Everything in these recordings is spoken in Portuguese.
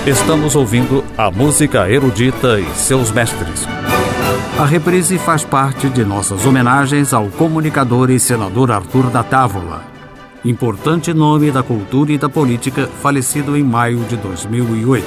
Estamos ouvindo a música erudita e seus mestres. A reprise faz parte de nossas homenagens ao comunicador e senador Arthur da Távola, importante nome da cultura e da política, falecido em maio de 2008.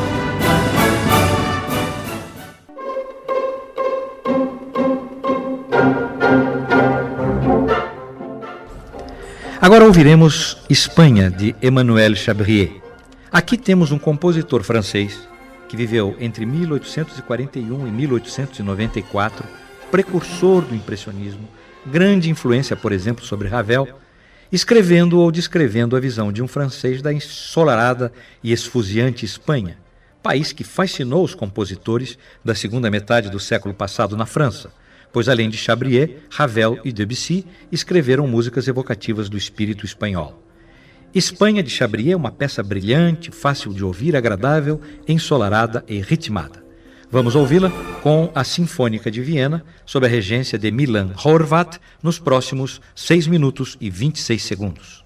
Agora ouviremos Espanha, de Emmanuel Chabrier. Aqui temos um compositor francês que viveu entre 1841 e 1894, precursor do impressionismo, grande influência, por exemplo, sobre Ravel, escrevendo ou descrevendo a visão de um francês da ensolarada e esfuziante Espanha, país que fascinou os compositores da segunda metade do século passado na França, pois além de Chabrier, Ravel e Debussy escreveram músicas evocativas do espírito espanhol. Espanha, de Chabrier, é uma peça brilhante, fácil de ouvir, agradável, ensolarada e ritmada. Vamos ouvi-la com a Sinfônica de Viena, sob a regência de Milan Horváth, nos próximos 6 minutos e 26 segundos.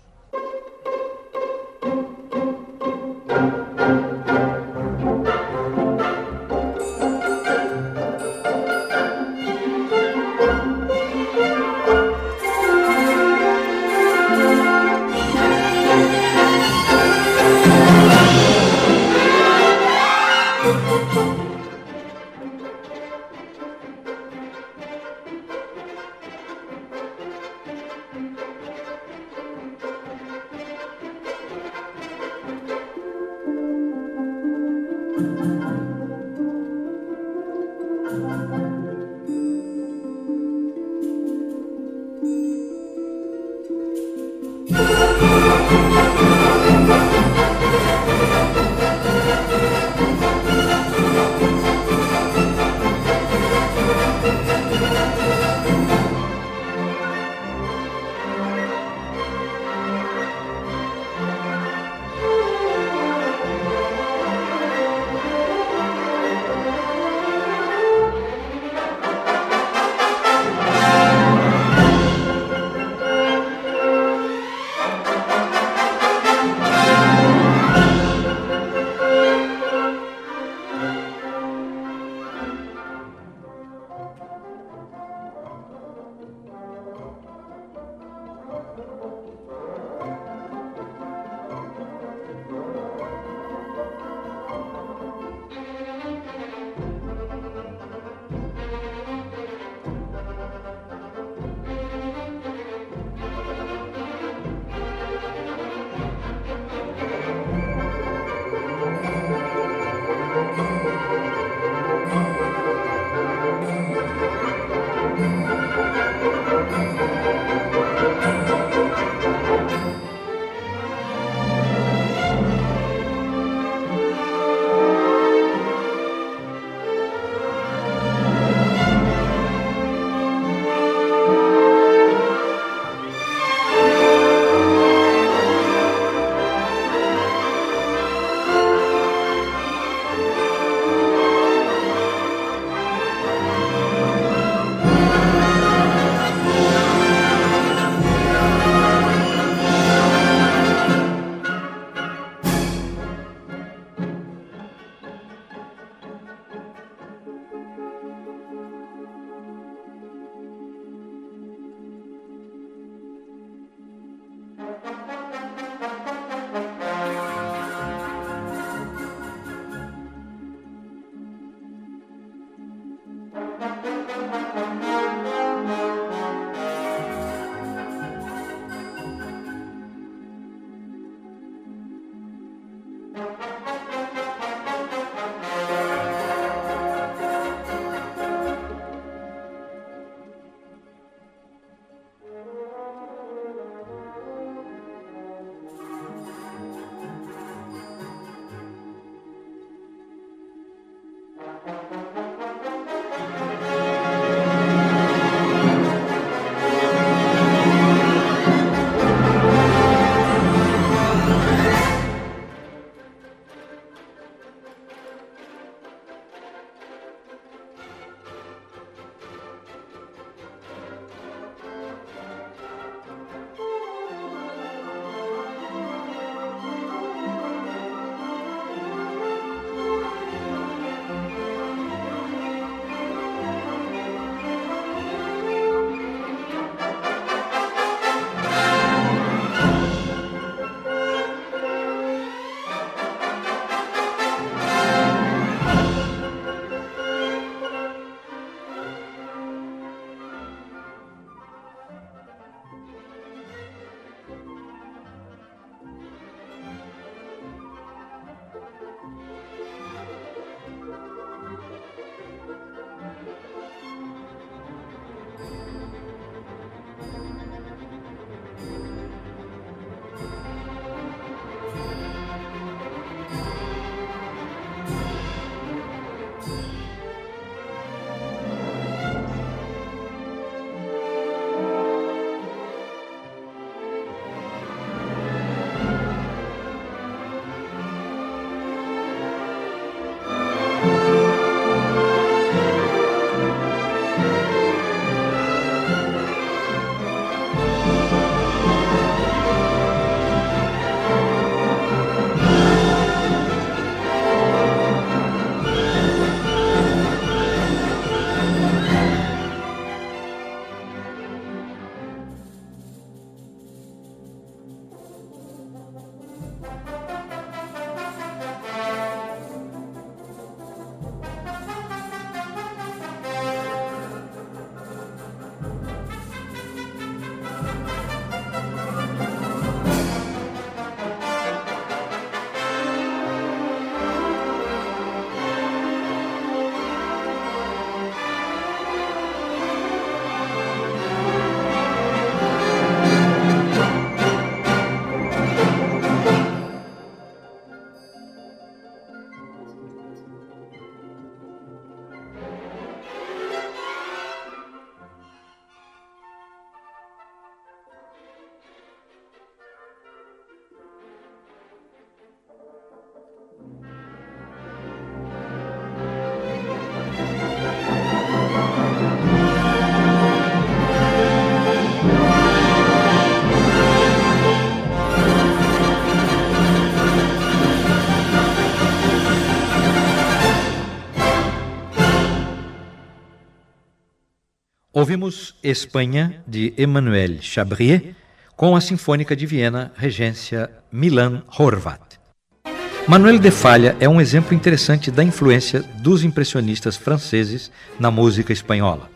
Ouvimos Espanha, de Emmanuel Chabrier, com a Sinfônica de Viena, regência Milan Horváth. Manuel de Falla é um exemplo interessante da influência dos impressionistas franceses na música espanhola.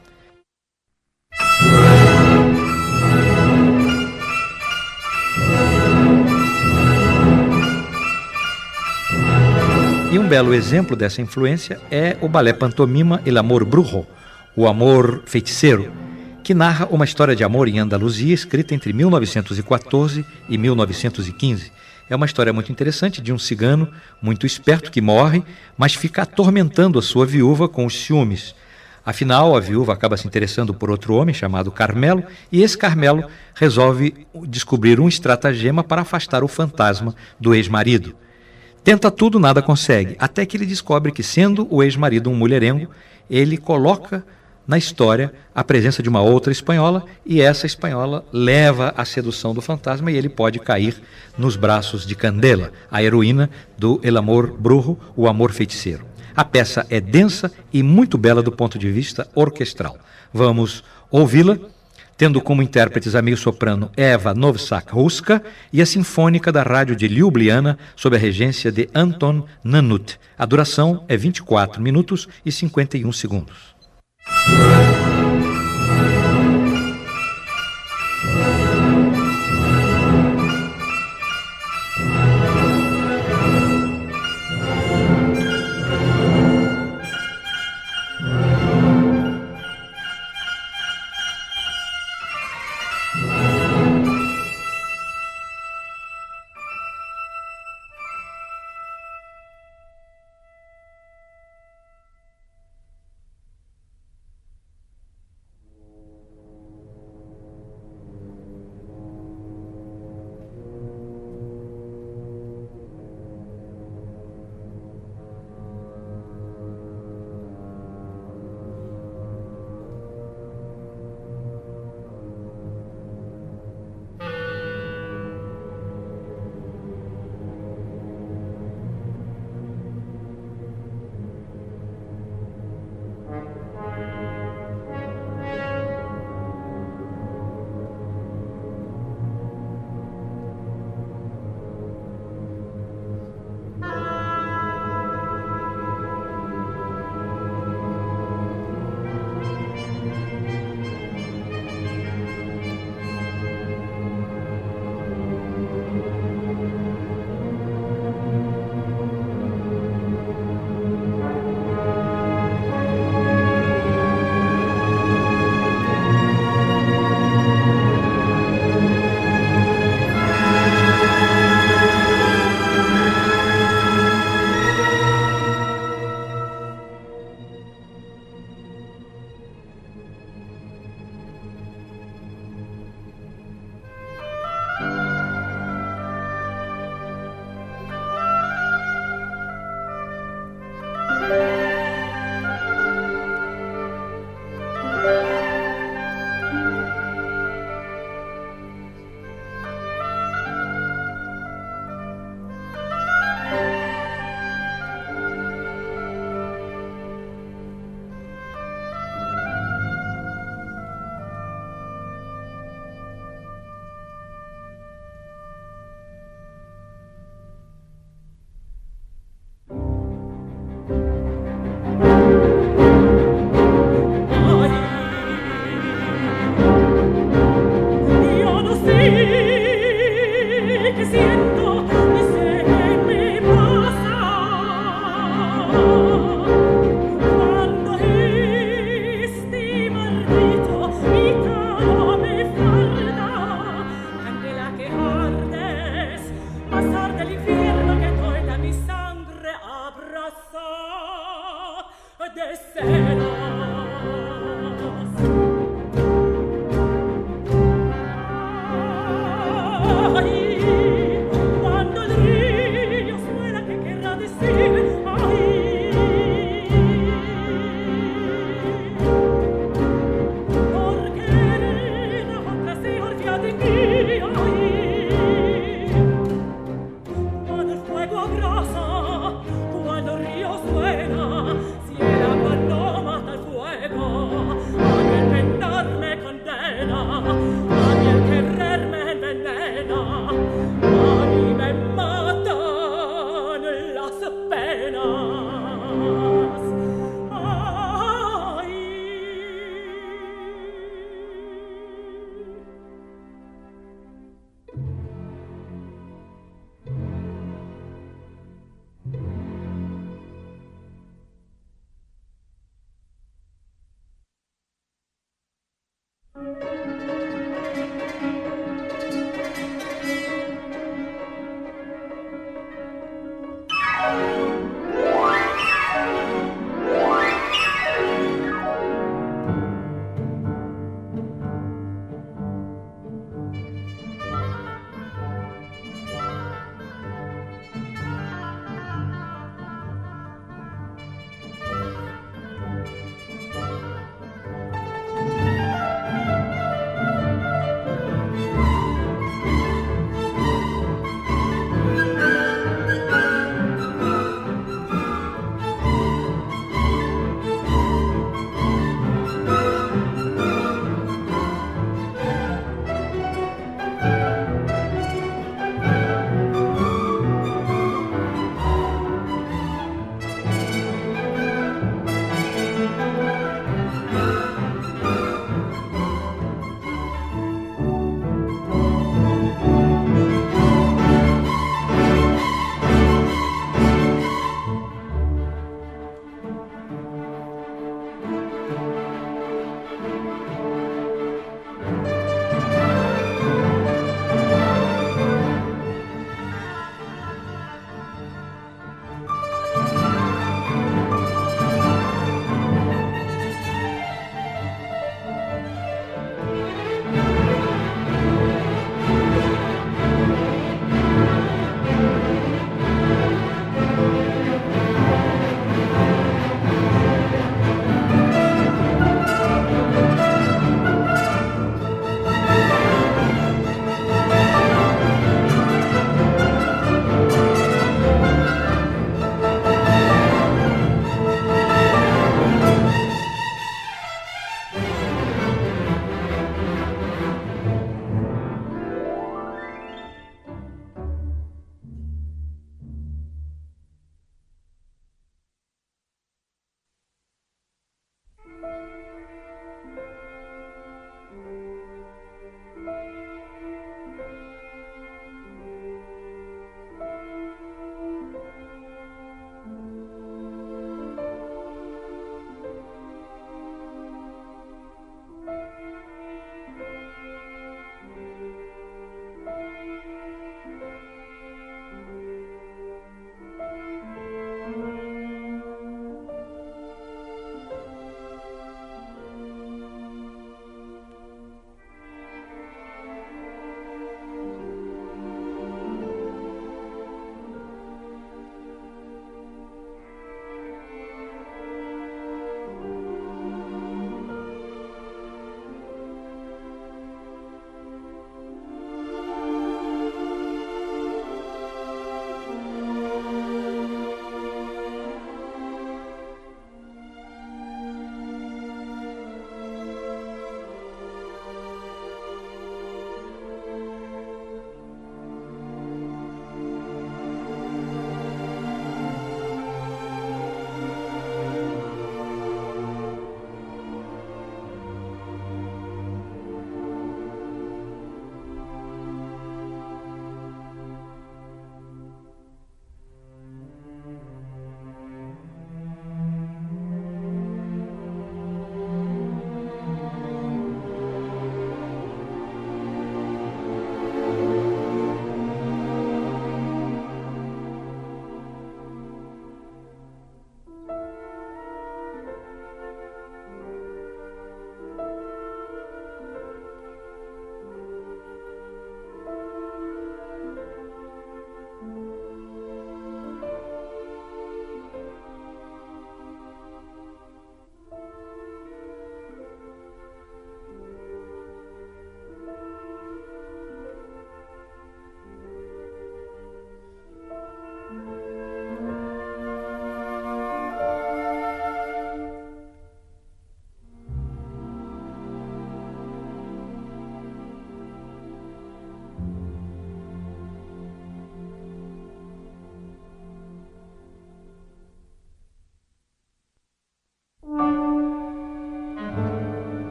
E um belo exemplo dessa influência é o balé pantomima El Amor Brujo, o Amor Feiticeiro, que narra uma história de amor em Andaluzia escrita entre 1914 e 1915. É uma história muito interessante de um cigano muito esperto que morre, mas fica atormentando a sua viúva com os ciúmes. Afinal, a viúva acaba se interessando por outro homem chamado Carmelo, e esse Carmelo resolve descobrir um estratagema para afastar o fantasma do ex-marido. Tenta tudo, nada consegue, até que ele descobre que, sendo o ex-marido um mulherengo, ele coloca na história a presença de uma outra espanhola, e essa espanhola leva à sedução do fantasma e ele pode cair nos braços de Candela, a heroína do El Amor Brujo, o Amor Feiticeiro. A peça é densa e muito bela do ponto de vista orquestral. Vamos ouvi-la, tendo como intérpretes a meio-soprano Eva Novsak-Ruska e a Sinfônica da Rádio de Ljubljana, sob a regência de Anton Nanut. A duração é 24 minutos e 51 segundos.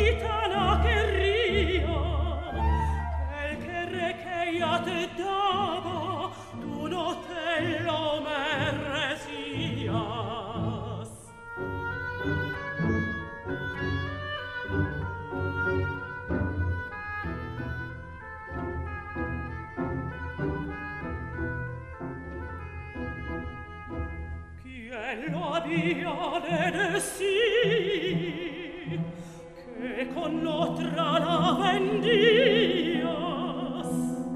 gitana che ria, quel che recheia te dava, tu no te lo meresias. Quien lo había de decir, que con otra la vendías.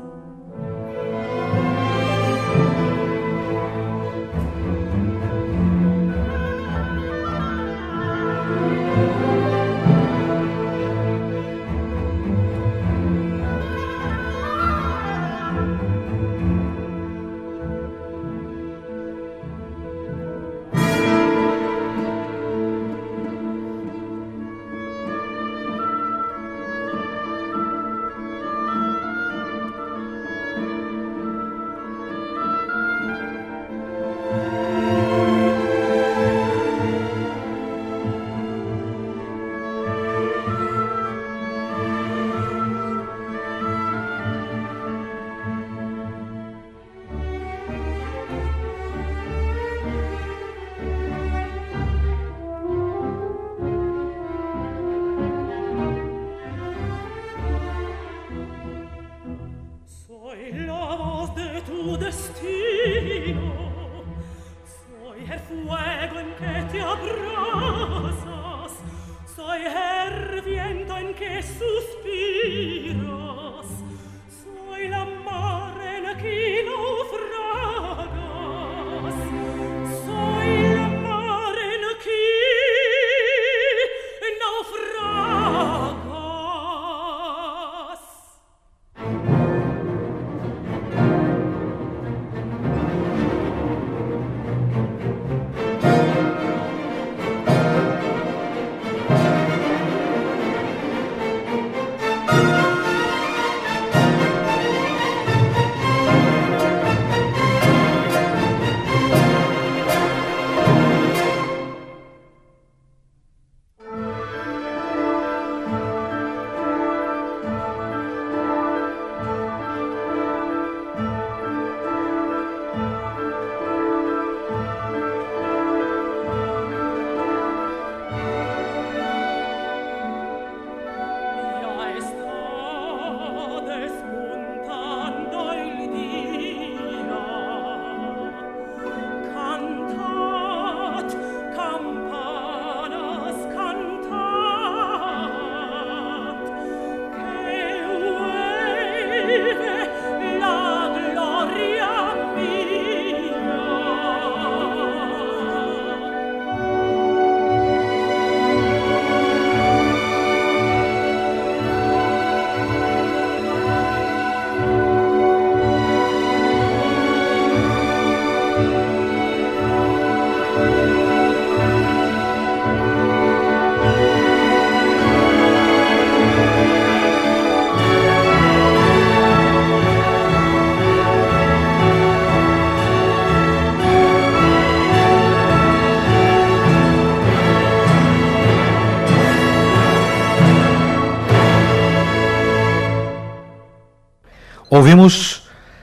Ouvimos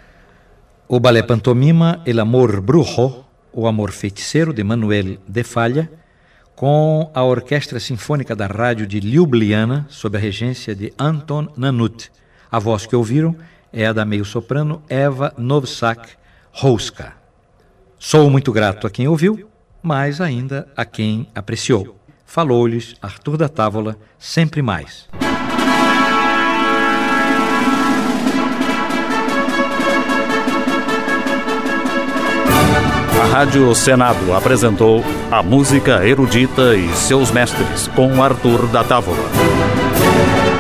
o balé pantomima El Amor Brujo, o Amor Feiticeiro, de Manuel de Falla, com a Orquestra Sinfônica da Rádio de Ljubljana, sob a regência de Anton Nanut. A voz que ouviram é a da meio-soprano Eva Novsak-Houska. Sou muito grato a quem ouviu, mas ainda a quem apreciou. Falou-lhes Arthur da Távola, sempre mais. A Rádio Senado apresentou A Música Erudita e Seus Mestres, com Arthur da Távola.